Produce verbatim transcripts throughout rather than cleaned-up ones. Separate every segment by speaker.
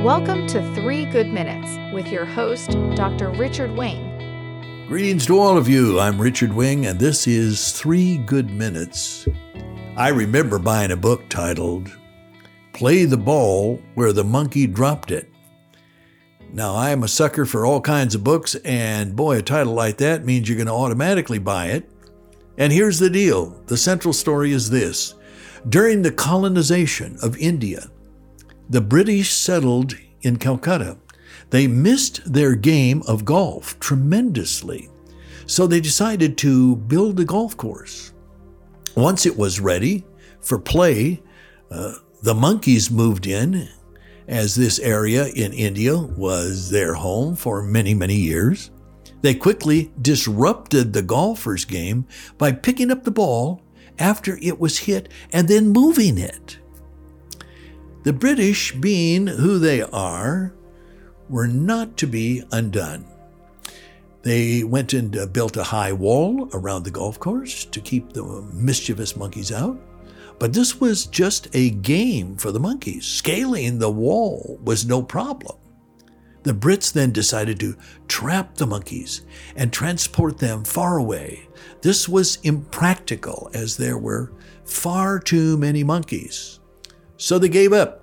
Speaker 1: Welcome to Three Good Minutes with your host, Doctor Richard Wing.
Speaker 2: Greetings to all of you. I'm Richard Wing, and this is Three Good Minutes. I remember buying a book titled Play the Ball Where the Monkey Dropped It. Now, I am a sucker for all kinds of books, and boy, a title like that means you're going to automatically buy it. And here's the deal. The central story is this. During the colonization of India, the British settled in Calcutta. They missed their game of golf tremendously, so they decided to build a golf course. Once it was ready for play, uh, the monkeys moved in, as this area in India was their home for many, many years. They quickly disrupted the golfer's game by picking up the ball after it was hit and then moving it. The British, being who they are, were not to be undone. They went and uh, built a high wall around the golf course to keep the mischievous monkeys out. But this was just a game for the monkeys. Scaling the wall was no problem. The Brits then decided to trap the monkeys and transport them far away. This was impractical as there were far too many monkeys. So they gave up.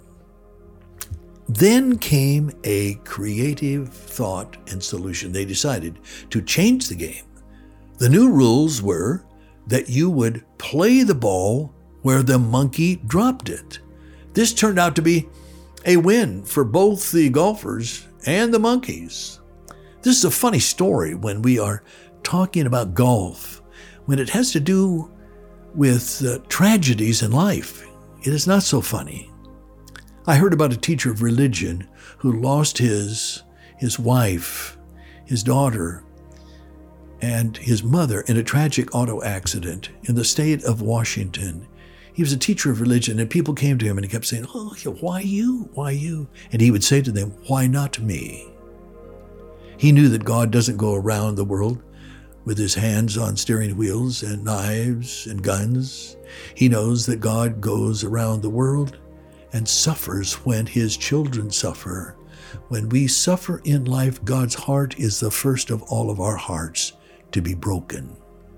Speaker 2: Then came a creative thought and solution. They decided to change the game. The new rules were that you would play the ball where the monkey dropped it. This turned out to be a win for both the golfers and the monkeys. This is a funny story when we are talking about golf, when it has to do with uh, tragedies in life. It is not so funny. I heard about a teacher of religion who lost his, his wife, his daughter, and his mother in a tragic auto accident in the state of Washington. He was a teacher of religion, and people came to him and he kept saying, "Oh, why you? Why you?" And he would say to them, "Why not me?" He knew that God doesn't go around the world with his hands on steering wheels and knives and guns. He knows that God goes around the world and suffers when his children suffer. When we suffer in life, God's heart is the first of all of our hearts to be broken.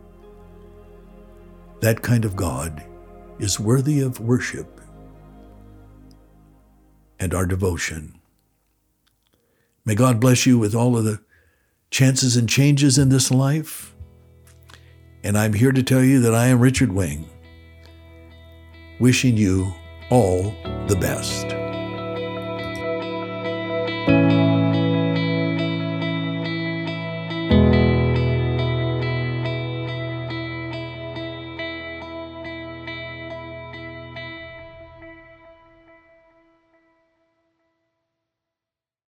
Speaker 2: That kind of God is worthy of worship and our devotion. May God bless you with all of the chances and changes in this life. And I'm here to tell you that I am Richard Wing, wishing you all the best.